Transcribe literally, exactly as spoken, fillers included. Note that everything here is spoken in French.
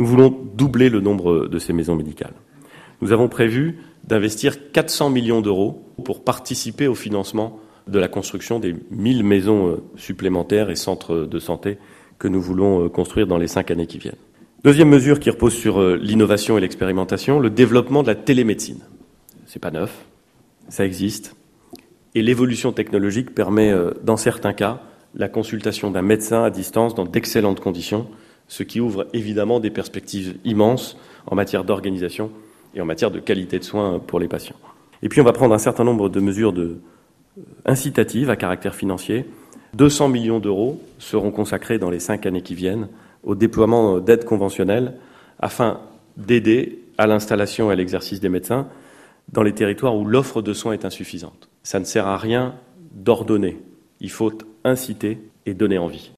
Nous voulons doubler le nombre de ces maisons médicales. Nous avons prévu d'investir quatre cents millions d'euros pour participer au financement de la construction des mille maisons supplémentaires et centres de santé que nous voulons construire dans les cinq années qui viennent. Deuxième mesure qui repose sur l'innovation et l'expérimentation, le développement de la télémédecine. C'est pas neuf, ça existe. Et l'évolution technologique permet, dans certains cas, la consultation d'un médecin à distance dans d'excellentes conditions, ce qui ouvre évidemment des perspectives immenses en matière d'organisation et en matière de qualité de soins pour les patients. Et puis on va prendre un certain nombre de mesures de, euh, incitatives à caractère financier. deux cents millions d'euros seront consacrés dans les cinq années qui viennent au déploiement d'aides conventionnelles afin d'aider à l'installation et à l'exercice des médecins dans les territoires où l'offre de soins est insuffisante. Ça ne sert à rien d'ordonner, il faut inciter et donner envie.